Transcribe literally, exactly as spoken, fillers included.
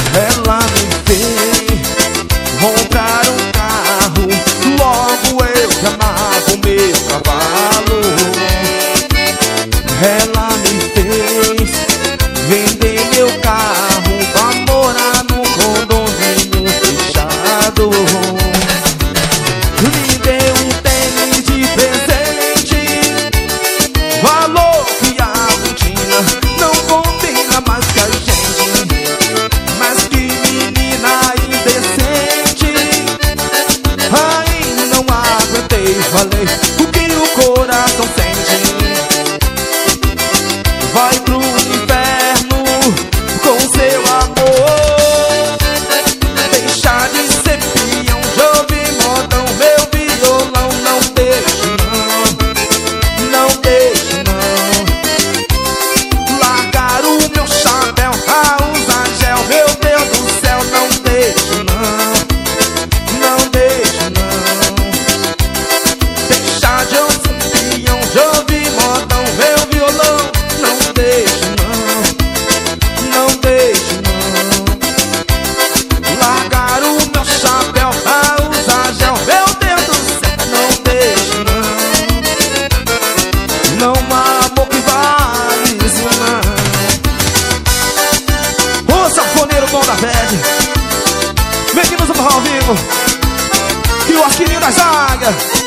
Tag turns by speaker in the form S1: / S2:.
S1: Ela me fez comprar um carro, logo eu que amava o meu cavalo. Ela me fez vender meu carro pra morar num condomínio fechado. Me deu um tênis de presente, falou que a rotina não combina mais que a gente. Mas que menina indecente, aí não aguentei, falei o que o coração sente. Vai pro inferno com seu amor, deixa de ser peão, jovem modão, meu violão. Não deixe não, não deixe não. Largar o meu chapéu pra usar gel, meu Deus do céu. Não deixe não, não deixe não. Deixa de eu ser peão, jovem modão, meu violão. Não deixe não, não deixe não. Largar o meu chapéu pra usar gel, meu Deus do céu. Não deixe não, não há amor que vale isso não. Ô sanfoneiro bom da velha, vem aqui no São Paulo ao vivo, e o Asquininho das Águias.